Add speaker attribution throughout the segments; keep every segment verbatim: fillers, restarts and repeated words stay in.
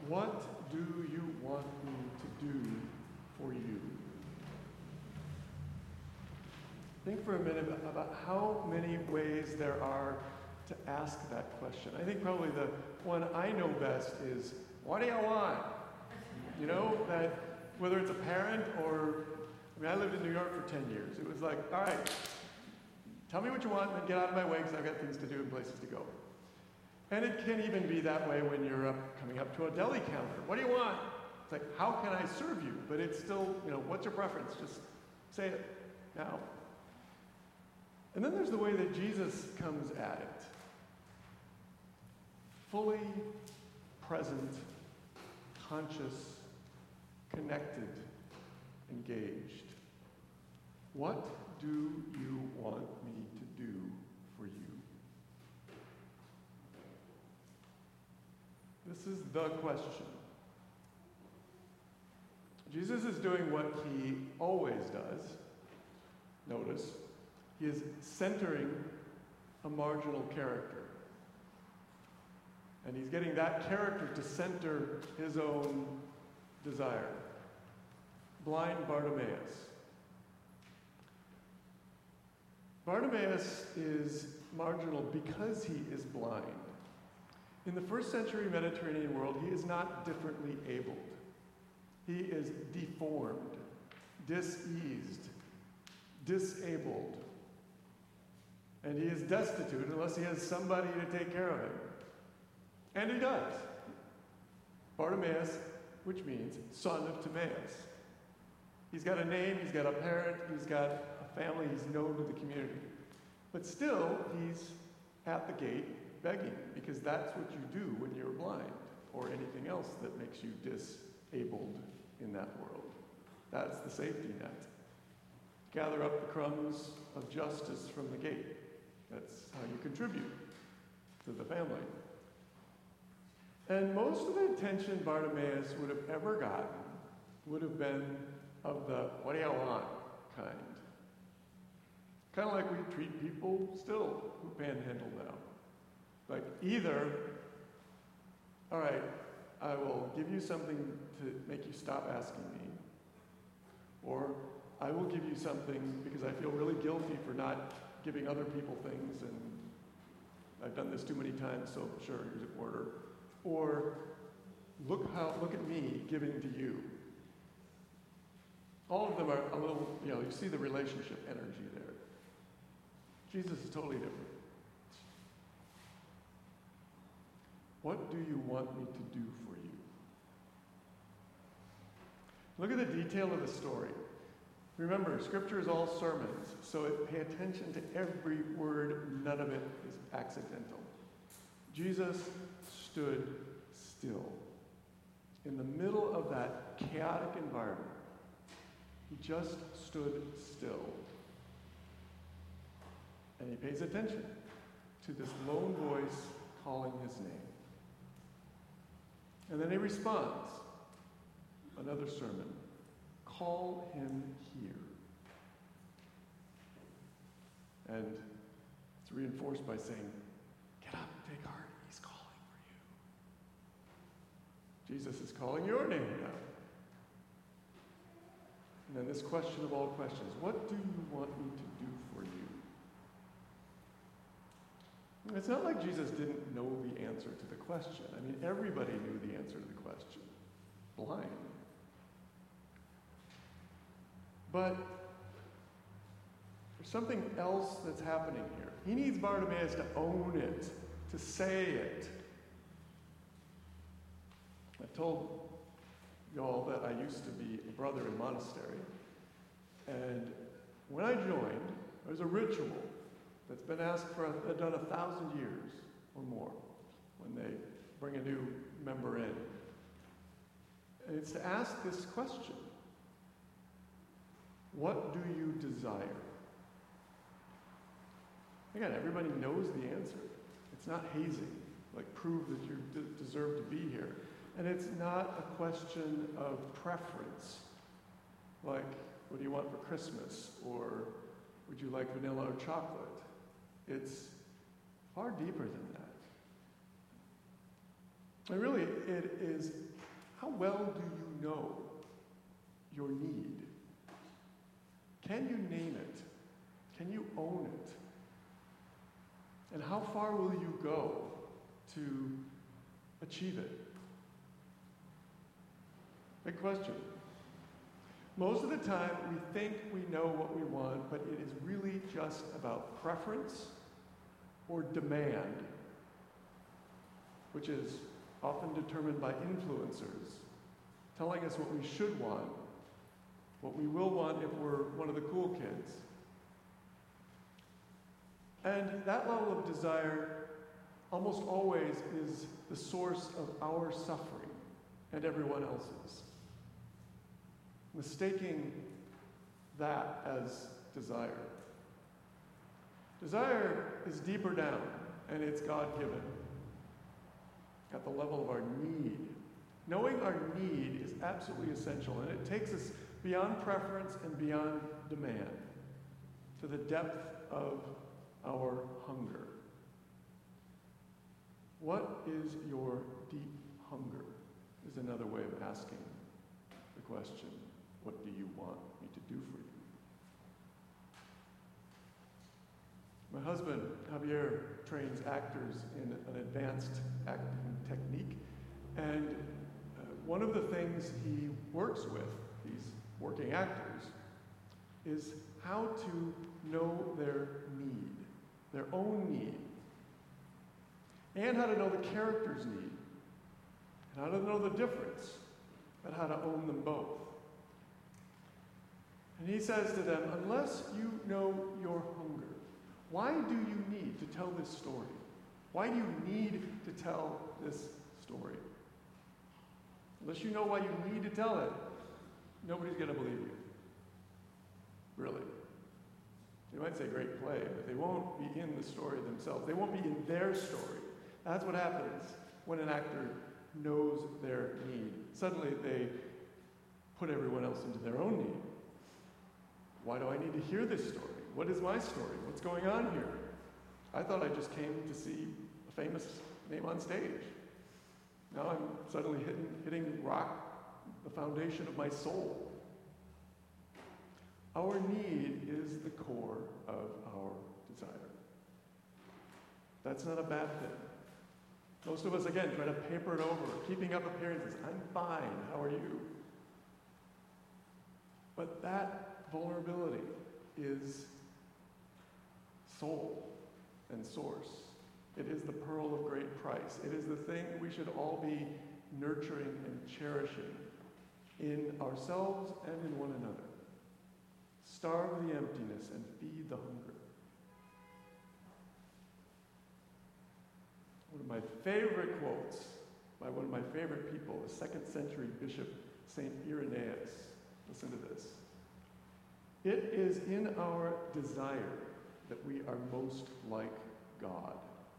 Speaker 1: What do you want me to do for you? Think for a minute about how many ways there are to ask that question. I think probably the one I know best is, what do you want? You know, that whether it's a parent or, I mean, I lived in New York for ten years. It was like, all right, tell me what you want and then get out of my way because I've got things to do and places to go. And it can even be that way when you're up, coming up to a deli counter. What do you want? It's like, how can I serve you? But it's still, you know, what's your preference? Just say it now. And then there's the way that Jesus comes at it. Fully present, conscious, connected, engaged. What do you want me to do for you? This is the question. Jesus is doing what he always does. Notice, he is centering a marginal character. And he's getting that character to center his own desire. Blind Bartimaeus. Bartimaeus is marginal because he is blind. In the first century Mediterranean world, he is not differently abled. He is deformed, diseased, disabled. And he is destitute unless he has somebody to take care of him. And he does. Bartimaeus, which means son of Timaeus. He's got a name, he's got a parent, he's got a family, he's known to the community. But still, he's at the gate begging, because that's what you do when you're blind, or anything else that makes you disabled in that world. That's the safety net. Gather up the crumbs of justice from the gate. That's how you contribute to the family. And most of the attention Bartimaeus would have ever gotten would have been of the, what do you want kind. Kind of like we treat people still who panhandle now. Like either, all right, I will give you something to make you stop asking me, or I will give you something because I feel really guilty for not giving other people things, and I've done this too many times, so sure, here's an order. Or look how look at me giving to you. All of them are a little, you know, you see the relationship energy there. Jesus is totally different. What do you want me to do for you? Look at the detail of the story. Remember, Scripture is all sermons, so pay attention to every word. None of it is accidental. Jesus stood still. In the middle of that chaotic environment, he just stood still. And he pays attention to this lone voice calling his name. And then he responds. Another sermon. Call him here. And it's reinforced by saying, get up, take heart, he's calling for you. Jesus is calling your name now. And then this question of all questions, what do you want me to do for you? It's not like Jesus didn't know the answer to the question. I mean, everybody knew the answer to the question. Blind. But there's something else that's happening here. He needs Bartimaeus to own it, to say it. I've told y'all that I used to be a brother in a monastery. And when I joined, there was a ritual that's been asked for, a, done a thousand years or more when they bring a new member in. And it's to ask this question. What do you desire? Again, everybody knows the answer. It's not hazing, like prove that you d- deserve to be here. And it's not a question of preference, like what do you want for Christmas, or would you like vanilla or chocolate? It's far deeper than And really, it is, how well do you know your need? Can you name it? Can you own it? And how far will you go to achieve it? Big question. Most of the time, we think we know what we want, but it is really just about preference or demand, which is often determined by influencers, telling us what we should want, what we will want if we're one of the cool kids. And that level of desire almost always is the source of our suffering and everyone else's. Mistaking that as desire. Desire is deeper down, and it's God-given, at the level of our need. Knowing our need is absolutely essential, and it takes us beyond preference and beyond demand to the depth of our hunger. What is your deep hunger? Is another way of asking the question, what do you want me to do for you? My husband, Javier, trains actors in an advanced acting technique, and uh, one of the things he works with, these working actors, is how to know their need, their own need, and how to know the character's need, and how to know the difference, and how to own them both. And he says to them, unless you know your hunger, why do you need to tell this story? Why do you need to tell this story? Unless you know why you need to tell it, nobody's going to believe you. Really. They might say great play, but they won't be in the story themselves. They won't be in their story. That's what happens when an actor knows their need. Suddenly they put everyone else into their own need. Why do I need to hear this story? What is my story? What's going on here? I thought I just came to see a famous name on stage. Now I'm suddenly hitting, hitting rock, the foundation of my soul. Our need is the core of our desire. That's not a bad thing. Most of us, again, try to paper it over, keeping up appearances. I'm fine. How are you? But that vulnerability is soul and source. It is the pearl of great price. It is the thing we should all be nurturing and cherishing in ourselves and in one another. Starve the emptiness and feed the hunger. One of my favorite quotes by one of my favorite people, the second century bishop, Saint Irenaeus. Listen to this. It is in our desire that we are most like God.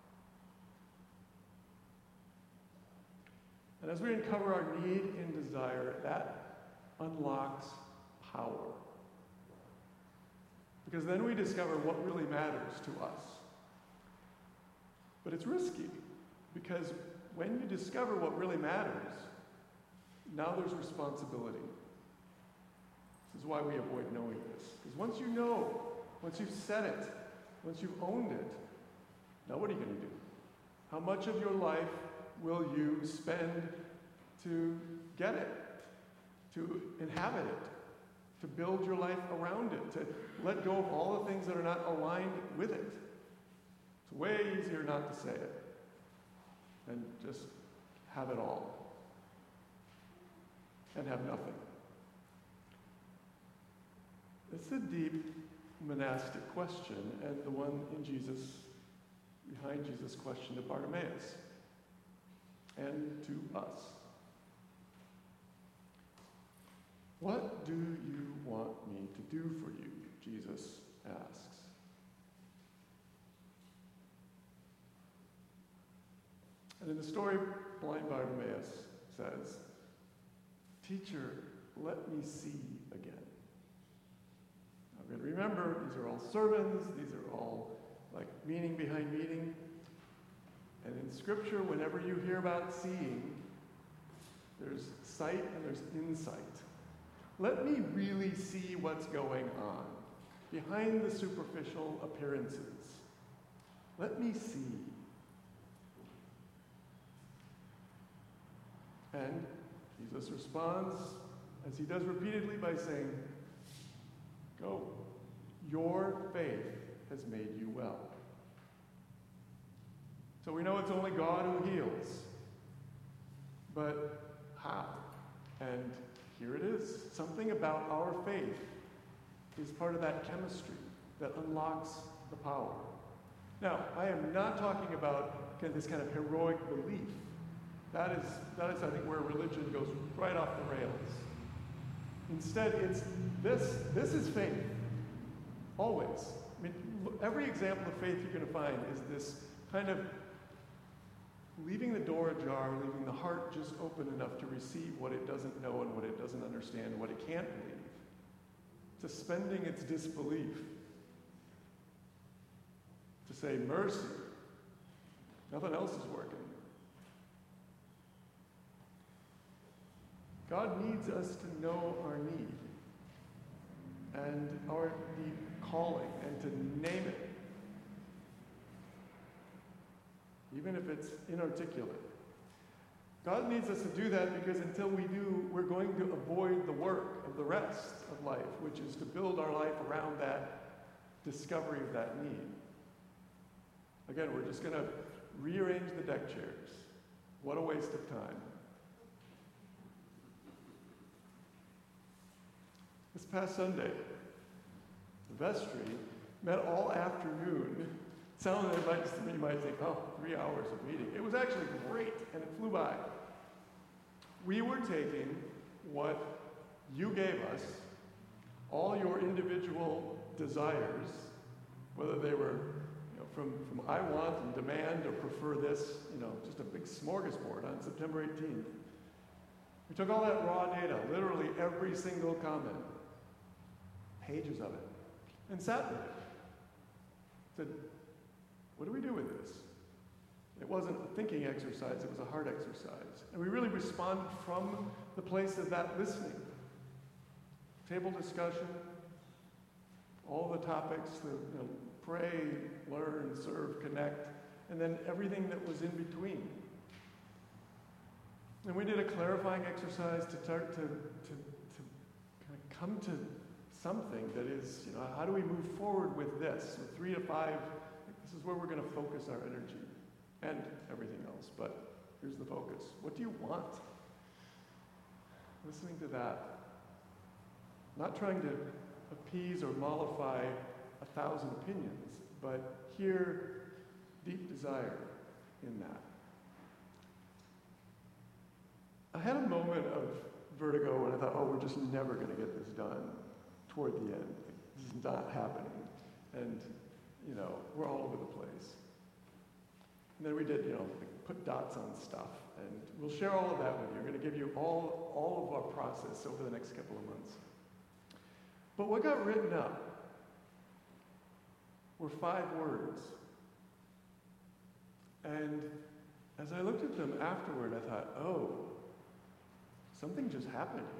Speaker 1: And as we uncover our need in desire, that unlocks power. Because then we discover what really matters to us. But it's risky, because when you discover what really matters, now there's responsibility. This is why we avoid knowing this. Because once you know, once you've said it, once you've owned it, now what are you going to do? How much of your life will you spend to get it, to inhabit it, to build your life around it, to let go of all the things that are not aligned with it? It's way easier not to say it and just have it all and have nothing. It's a deep monastic question, and the one in Jesus, behind Jesus' question to Bartimaeus and to us. What do you want me to do for you? Jesus asks. And in the story, blind Bartimaeus says, "Teacher, let me see again." Now, we're going to remember, these are all sermons, these are all like meaning behind meaning. And in Scripture, whenever you hear about seeing, there's sight and there's insight. Let me really see what's going on behind the superficial appearances. Let me see. And Jesus responds, as he does repeatedly, by saying, "Go, your faith has made you well." So we know it's only God who heals. But how? And here it is. Something about our faith is part of that chemistry that unlocks the power. Now, I am not talking about kind of this kind of heroic belief. That is, that is, I think, where religion goes right off the rails. Instead, it's this, this is faith. Always. I mean, every example of faith you're going to find is this kind of leaving the door ajar, leaving the heart just open enough to receive what it doesn't know and what it doesn't understand and what it can't believe. Suspending its disbelief. To say, mercy. Nothing else is working. God needs us to know our need and our deep calling and to name it, even if it's inarticulate. God needs us to do that because until we do, we're going to avoid the work of the rest of life, which is to build our life around that discovery of that need. Again, we're just going to rearrange the deck chairs. What a waste of time. This past Sunday, the vestry met all afternoon. Some of you might, you might think, oh, three hours of meeting. It was actually great, and it flew by. We were taking what you gave us, all your individual desires, whether they were you know, from, from I want and demand or prefer this, you know, just a big smorgasbord on September eighteenth. We took all that raw data, literally every single comment, pages of it, and sat with it. Said, what do we do with this? It wasn't a thinking exercise, it was a heart exercise. And we really responded from the place of that listening. Table discussion, all the topics, the, you know, pray, learn, serve, connect, and then everything that was in between. And we did a clarifying exercise to start to, to, to kind of come to something that is, you know, how do we move forward with this? So three to five, this is where we're going to focus our energy and everything else. But here's the focus. What do you want? Listening to that. Not trying to appease or mollify a thousand opinions, but hear deep desire in that. I had a moment of vertigo and I thought, oh, we're just never going to get this done toward the end. This is not happening. And, you know, we're all over the place. And then we did, you know, put dots on stuff. And we'll share all of that with you. We're going to give you all, all of our process over the next couple of months. But what got written up were five words. And as I looked at them afterward, I thought, oh, something just happened here.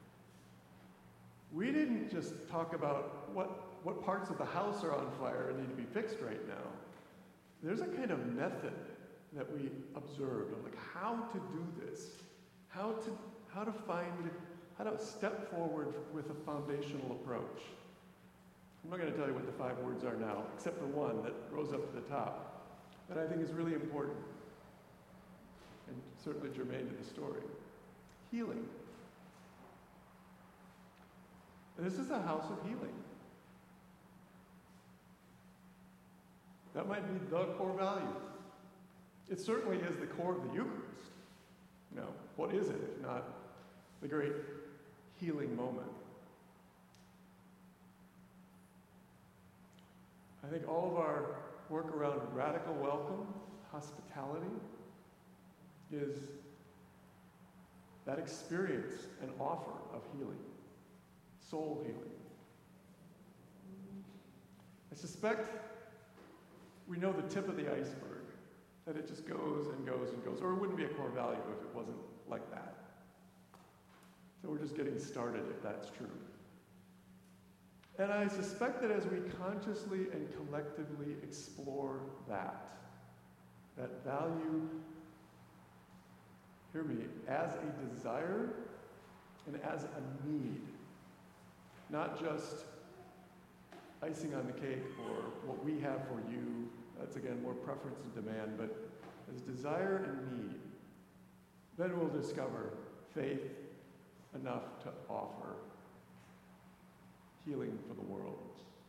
Speaker 1: We didn't just talk about what, what parts of the house are on fire and need to be fixed right now. There's a kind of method that we observed of like how to do this, how to how to find, how to step forward with a foundational approach. I'm not going to tell you what the five words are now, except for one that rose up to the top, that I think is really important, and certainly germane to the story. Healing. And this is a house of healing. That might be the core value. It certainly is the core of the Eucharist. You know, what is it if not the great healing moment? I think all of our work around radical welcome, hospitality, is that experience and offer of healing, soul healing. I suspect we know the tip of the iceberg. that it just goes and goes and goes. Or it wouldn't be a core value if it wasn't like that. So we're just getting started if that's true. And I suspect that as we consciously and collectively explore that, that value, hear me, as a desire and as a need, not just icing on the cake or what we have for you, that's again more preference and demand, but as desire and need, then we'll discover faith enough to offer healing for the world.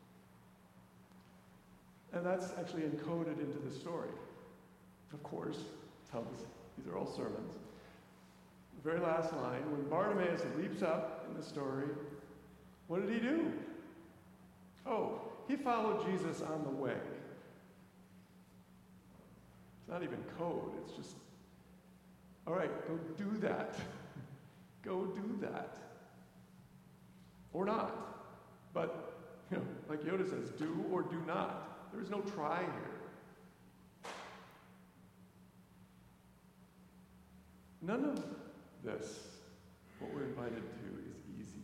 Speaker 1: And that's actually encoded into the story. Of course, how this, these are all sermons. The very last line, when Bartimaeus leaps up in the story, what did he do? Oh, he followed Jesus on the way. It's not even code, it's just, all right, go do that. Go do that. Or not. But, you know, like Yoda says, do or do not. There is no try here. None of this, what we're invited to, is easy.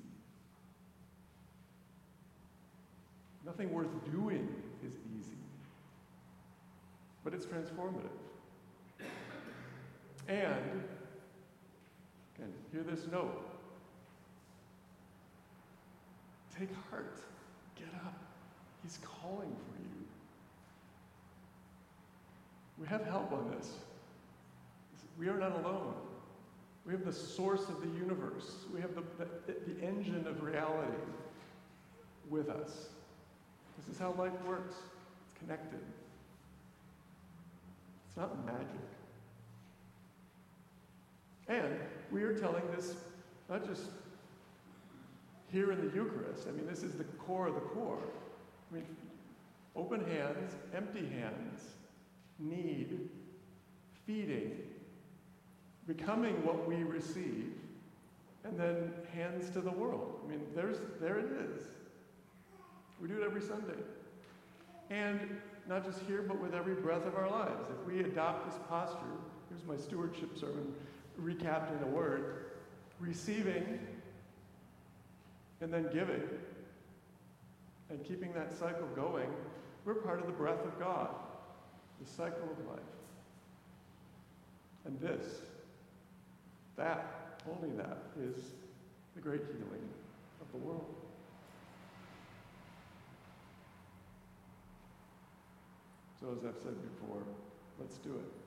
Speaker 1: Nothing worth doing is easy. But it's transformative. And, again, hear this note. Take heart. Get up. He's calling for you. We have help on this. We are not alone. We have the source of the universe. We have the, the, the engine of reality with us. This is how life works. It's connected. It's not magic. And we are telling this not just here in the Eucharist. I mean, this is the core of the core. I mean, open hands, empty hands, need, feeding, becoming what we receive, and then hands to the world. I mean, there's there it is. We do it every Sunday. And not just here, but with every breath of our lives. If we adopt this posture, here's my stewardship sermon, recapped in a word, receiving and then giving, and keeping that cycle going, we're part of the breath of God, the cycle of life. And this, that, only that, is the great healing of the world. So as I've said before, let's do it.